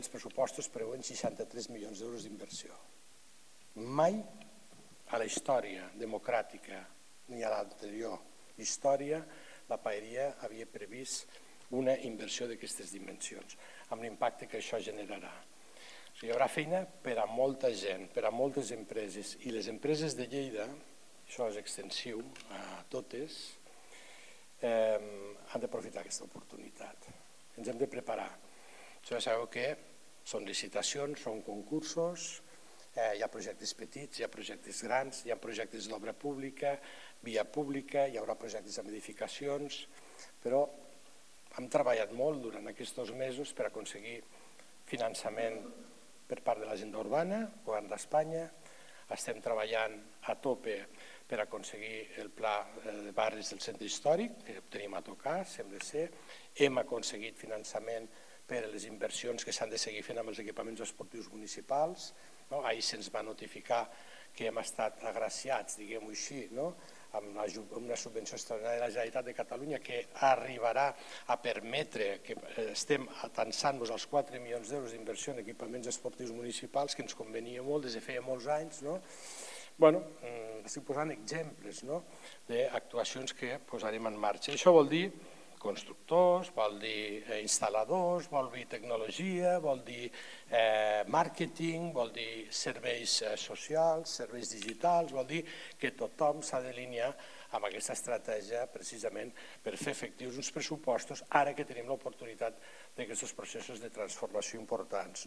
Els pressupostos preveuen 63 milions d'euros d'inversió. Mai a la història democràtica ni a l'anterior història la paeria havia previst una inversió d'aquestes dimensions, amb l'impacte que això generarà. Hi haurà feina per a molta gent, per a moltes empreses, i les empreses de Lleida, això és extensiu a totes, han d'aprofitar aquesta oportunitat. Ens hem de preparar. Ja sabeu que són licitacions, són concursos, hi ha projectes petits, hi ha projectes grans, hi ha projectes d'obra pública, via pública, hi haurà projectes amb edificacions, però hem treballat molt durant aquests mesos per aconseguir finançament per part de l'agenda urbana, govern d'Espanya. Estem treballant a tope per aconseguir el pla de barris del centre històric, que ho tenim a tocar, sembla ser. Hem aconseguit finançament per a les inversions que s'han de seguir fent amb els equipaments esportius municipals. Ahir se'ns va notificar que hem estat agraciats, diguem-ho així, amb una subvenció extraordinària de la Generalitat de Catalunya que arribarà a permetre que estem atansant-nos als 4 milions d'euros d'inversió en equipaments esportius municipals, que ens convenia molt des de feia molts anys. Estic posant exemples d'actuacions que posarem en marxa. Això vol dir constructors, vol dir instal·ladors, vol dir tecnologia, vol dir màrqueting, vol dir serveis socials, serveis digitals, vol dir que tothom s'ha d'alinear amb aquesta estratègia precisament per fer efectius uns pressupostos ara que tenim l'oportunitat d'aquests processos de transformació importants.